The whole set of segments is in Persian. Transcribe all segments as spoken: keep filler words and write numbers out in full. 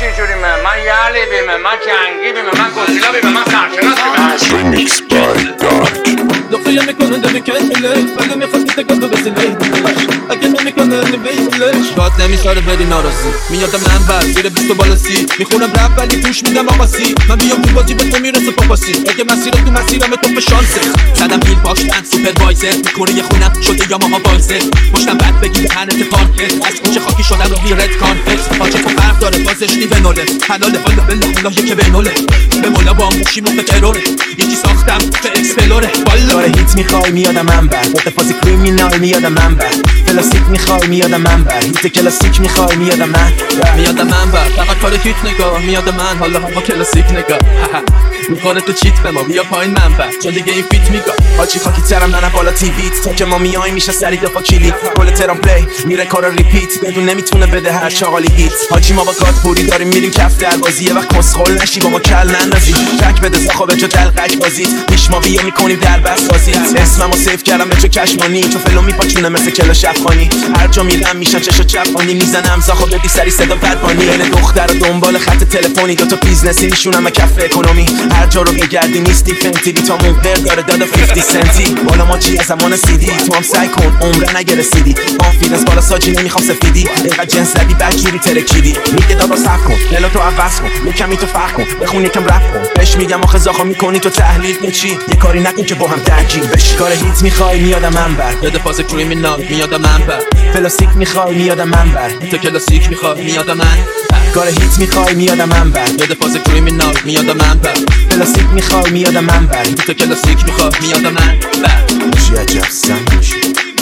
چه جوری من من یعلی بیم من جنگی بیم من گسیلا بیم من سرشناس بیم Remix by Dark دخیه میکنه دمی کنیلش بگه میخواست میتگه تو بسیلش اگه نمیکنه نمیلش داد نمیشاره بری نارازی میاد من بر زیر بیست و بالا سی میخونم رپ ولی توش میدم آقاسی من بیام تو بازی به تو میرسه پاپاسی اگه مسیر تو مسیرم تو به شانسه زدم بیل پاشتن سوپروایزر میکنه یه خونم شده یا ماها وایزر پشتم بد بگی به هن اتفاق از کوچه خاکی شدم رو بیرد کانفکس پاچه تو فرق داره بازش نی به نوله حلاله والا بالله الله یکی به نوله به مولا با موشی مخ تروره یکی ساختم به اکسپلوره والا هیت میخوای میادم من بر اتفاق کریمینال میادم من بر کلاسیک میخوای میادم من بر هیت کلاسیک میخوای میادم من میادم من بر فقط کار هیت نگاه میادم من حالا هوا کلاسیک نگاه میکنه تو چیت به ما بیا پایین من بر چون دیگه این فیت میگاه حاجی خاکی ترم ننه بالا تیویت تا که ما میای میشه سری دفا کلی گل ترام پلی میره کارا ریپیت بدون نمیتونه بده هر چاقالی هیت حاجی ما با گاد پوری داریم میریم کف در بازی یه وقت کسخل نشی با ما کل نندازی تک بده زاخا به جا دلقک بازیت پیش ما بیا میکنیم در بس بازیت اسممو سیف کردم به چه کشمانی تو فلو میپاچونه مثل کلاش افغانی هر جا میرم میشن چشو چپانی میزنم زاخا بدی سری صدا بدبانی بین دختر و دنبال خط تلفنی دو تا بیزنسی نشونم کف اکونومی هر جا رو بگردی نیستی فنتی بی تا موقر داره دادا پنجاه سنتی بالا ما چی از زمان سیدی تو هم سعی کن عمره نگرسیدی کانفیدنس بالا ساجی نمیخوام سفیدی اینقدر جنس زدی بدجوری ترکیدی میگه دادا صبر کن دلا تو عوض کن یکمی تو فرق کن بخون یکم رپ کن بهش میگم آخه زاخا میکنی تو تحلیل کن چی یه کاری نکن که با هم درگیر بشی کار هیت میخوای میادم من بر بده فاز کریمینال میادم من بر کلاسیک میخوای میادم من بر تو کلاسیک میخوای میادم من کار هیت میخوای میادم من بر بده فاز کریمینال میادم من بر کلاسیک میخوای میادم من بر تو کلاسیک میخوای میادم من بر چی عجب سن میشه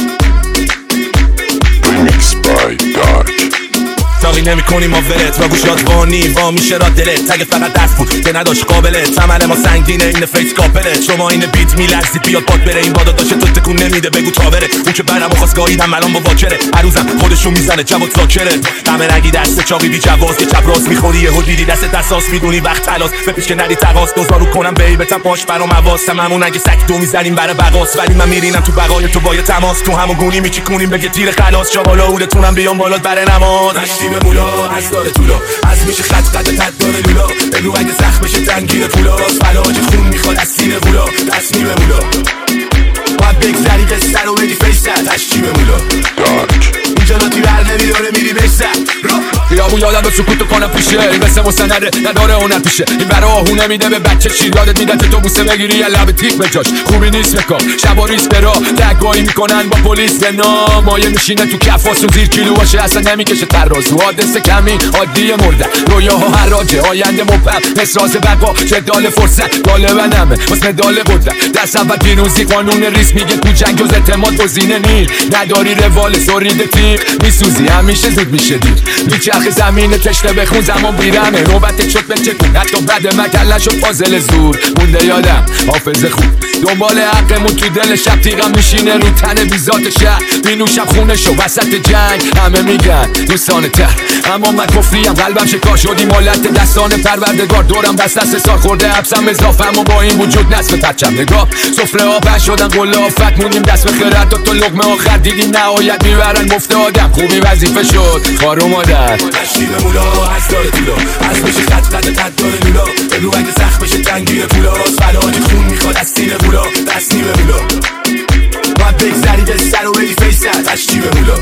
Remix by Dark تاقی نمی کنی ما ولت و گوشات وانی وا میشه را دلت تگ فقط دست بود که نداشت قابلت تمل ما سنگینه این فیس کاپلت شما این بیت میلرزید بیاد باد بره این بادا داشته تو تکون نمیده بگو تا بره اون که برم و خواست گاهیدم الان با واکره عروزم خودشون میزنه جواد زاکره همه رنگی دست چاقی بی جواز که چپ راست میخوری یهو دیدی دست دستاس میدونی وقت تلاس بپیش که ندی تقاس دوزارو کنم بیبتم پاش برام حواسم همون اگه سگ دو میزنیم برای بقاس ولی من میرینم تو بقای تو با تماس تو همون گونی میچیکونیم بگه تیر خلاص جا بالا اودتونم بیام بالا برای نماز نشتیم مولا از داره طولا از میشه خط قد تد داره لولا بگو اگه زخم بشه تنگیر پولاست فلاج خون میخواد از سینه بولا دست نیمه مولا باید بگذری قصه رو بدی فیشتر تشکیم مولا Dark اینجا ناتی بر نمیداره میری بشتر خیابون یادم به سکوتو کنم پیشه این مثل مستنده نداره هنر پیشه این برا آهونه میده به بچه چی یادت میده تو بوسه بگیری یا لب تیک به جاش خوبی نیست بکار شبا ریس برا دگاهی میکنن با پلیس به نام مایه میشینه تو کفاس و زیر کیلو باشه اصلا نمیکشه ترازو حادثه کمی عادی مرده رویاها حراجه آینده مبهم نسراز بقا جدال فرصت غالبنمه واسه مدال قدرت دست اول پیروزی قانون ریس میگه تو جنگ جز اعتماد گزینه نی نداری روال سرید تیغ میسوزی همیشه زود میشه دیر میچرخ زمین تشنه بخون زمان بیرمه نوبت شد به چکون حتی بعد مکله شد فاضل زور مونده یادم حافظ خوب دنبال حقمون تو دل شب تیغم میشینه رو تن بیزات شهر بینوشم خونه شو وسط جنگ همه میگن دوستان تر اما من کفریم قلبم شکار شدی مالت دستان پروردگار دورم دست دست سار خورده حبسم اضافه اما با این وجود نصف پرچم نگاه سفره آب شدن قله آفت مونیم دست به خیرت تا تو لقمه آخر دیدیم نهایت میبرن مفت آدم خوبی وظیفه شد خار و مادر نشتیم مولا از داره طولا از میشه خط قد تد داره لولا بگو اگه زخم بشه تنگیر پولاست فلاج خون میخواد از سینه بولا دست نیمه مولا باید بگذری قصه رو بدی فیشتر تشکیم مولا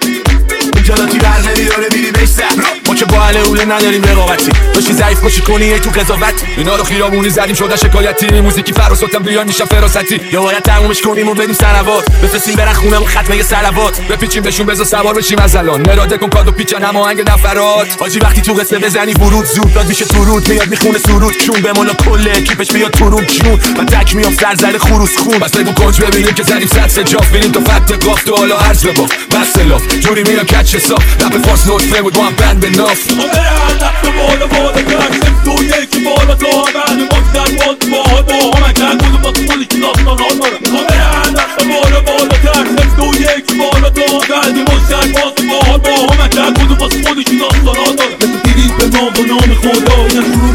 اینجا ناتی بر نمیداره میری بشتر ما که با اهل اوله نداریم رقابتی داشتی ضعیف باشی کنی ای تو قضاوت اینا رو خیابونی زدیم شده شکایتی موزیکی فراساتم بیان میشم فراستی یا باید تمومش کنیم و بریم سنوات بفرستیم برن خونه و ختمه سلوات بپیچیم بهشون بذار سوار بشیم از الان مراده کن کادو پیچن هماهنگ نفرات حاجی وقتی تو قصه بزنی ورود زود داد میشه تورود میاد میخونه سرود چون به مولا کل اکیپش بیاد تورود چون من تک میام سرزر خروس خون بس بگو کنج ببینیم که زدیم صد سجاف ببینیم تو فت قاف تو حالا عرض ببا بس لاف جوری میرم کچ حساب رپ فارس نوت فلم بود با هم بند به ناف دست بالا بالا کرد تو یکی بالا تا بعد مقدر باز با با همه کرد بود با سولی که داستان ها داره همه دست بالا بالا کرد تو یکی بالا تا بعد مقدر باز با با همه کرد بود با سولی که داستان ها داره مثل دیدید به نام و نام خدا اینا شروع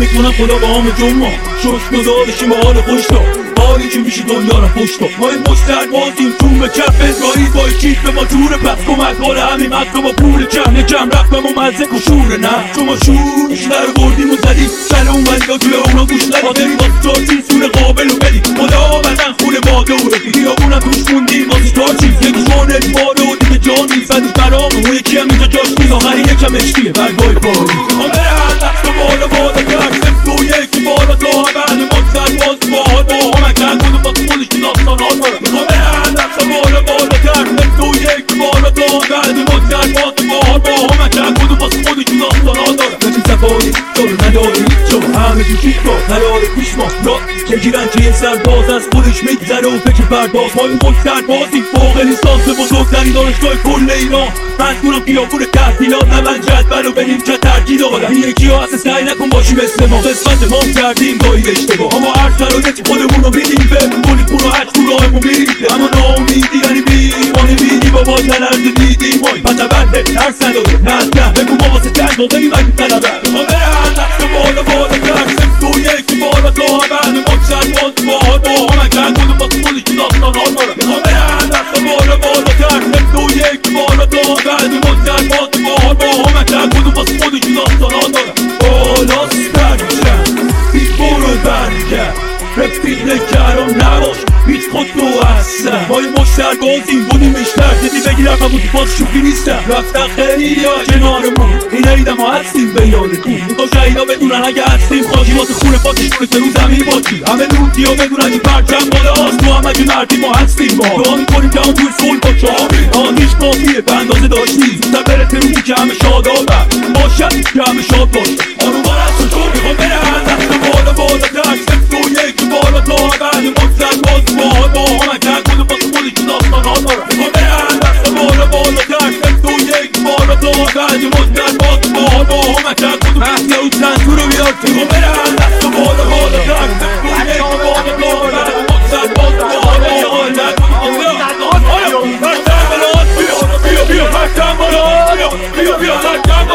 میکنم خدا با همه جمعه شش گذارشیم به حال خوش تا حالی که میشه دنیا را پشت تا ما این مشتر بازیم چون به کف اسرائیل با چیت به ما جوره پس کمک حال همین مکر با پول کم نکم رفت به ما مزه کشوره نه چون ما شور بیشتر بردیم و زدیم سر اون ولیگا توی اونا گوش ندیم مادری واسه چارچین سور قابل و بدیم خدا بدن خونه باده و بدیم خیابونم توش موندیم واسه چارچین یکی شانه باده و دیگه جان نیست فدیش برامه اون یکی هم اینجا جاش نیست آخری یکم اشتیه برگای پاری ما بره هر دست و بالا بالا کرد سفت و یکی بالا تا بعد مقصد باز باحال با همه کرد کنه با خودش که داستان ها داره ما بره هر دست و بالا بالا کرد سفت و یکی بالا تا بعد مقصد باز باحال با همه کرد کنه با خودش که داستان ها داره نشین سفاری جلو نداری چون همه تو کیت با نداره پیش ما را که گیرن که یه سرباز از خودش میگذره و فکر پرداز ما این مقصد بازی فوق لیسانس بزرگترین دانشگاه کل ایران من کنم خیابون تحصیلات من جدول و بریم چه ترکیب آدم این یکی ها اصلا سعی نکن باشی مثل ما قسمت ما کردیم گاهی اشتباه اما هر شرایطی خودمون رو میدیم به کنید پول و هج تو راهمون میریم اما ناامیدی یعنی بیمانی بیدی بابا تنرز دیدیم مای پتبنده ترس نداره نزده بگو ما واسه جنگ موقعی مگی طلبه ما بره هر دست بالا بالا کرد سفت و یکی بالا تا بعد مقصد باز باحال با همه کرد کنه با خودش که داستان ها داره ما بره هر دست بالا بالا کرد سفت و یکی بالا تا بعد مقصد باز باحال با همه کرد کنه با خودش که داستان ها داره بالا سرشن هیچ برو برگرد رفیق نکرم نباش هیچ خود تو هستم ما این مشتر بازیم بودیم بیشتر دیدی بگیرم همون تو باز شوخی نیستم رفتن خیلی ها کنارمون این عیدم ها هستیم به یادتون میخوا شهیدا بدونن اگه هستیم خواهی واسه خونه پاتشونه که رو زمین باشی همه نوتی ها بدونن این پرچم بالا هست تو هم اگه مردی ما هستیم با دعا میکنیم که هم توی صلح با چهاری آنیش کافیه به اندازه داشتی زودتر برسه روزی که همه شادابن باشد که همه شاد باشه آرومان از تو چون میخوام بره هر دست بالا بالا تک سفت و یکی بالا تا بعد مقصد باز باحال با همه کرد کنه با خودش که داستان ها داره میخوام بره هر دست بالا بالا تک سفت و یکی بالا تا بعد مقصد باز باحال با همه کرد کنه مهدی اون سنتور رو بیار میخوام بره هر دست بالا بالا تک سفت و یکی بالا تا بعد مقصد باز باحال با همه کرد کنه بیا بیا بیا بیا بیا بیا بیا بیا بیا بیا بیا